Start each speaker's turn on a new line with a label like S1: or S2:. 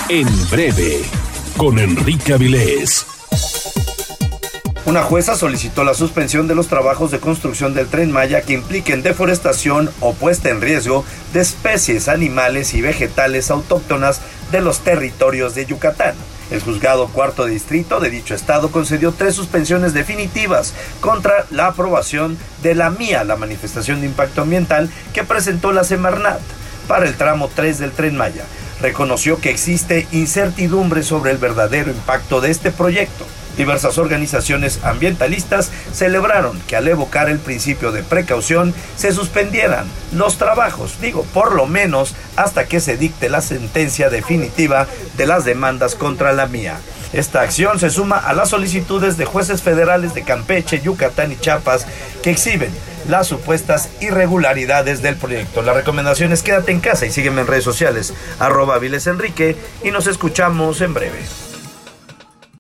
S1: En breve, con Enrique Avilés.
S2: Una jueza solicitó la suspensión de los trabajos de construcción del Tren Maya que impliquen deforestación o puesta en riesgo de especies animales y vegetales autóctonas de los territorios de Yucatán. El juzgado cuarto distrito de dicho estado concedió 3 suspensiones definitivas contra la aprobación de la MIA, la manifestación de impacto ambiental que presentó la Semarnat para el tramo 3 del Tren Maya. Reconoció que existe incertidumbre sobre el verdadero impacto de este proyecto. Diversas organizaciones ambientalistas celebraron que al evocar el principio de precaución se suspendieran los trabajos, por lo menos hasta que se dicte la sentencia definitiva de las demandas contra la MIA. Esta acción se suma a las solicitudes de jueces federales de Campeche, Yucatán y Chiapas que exhiben las supuestas irregularidades del proyecto. La recomendación es quédate en casa y sígueme en redes sociales, @Avilés Enrique, y nos escuchamos en breve.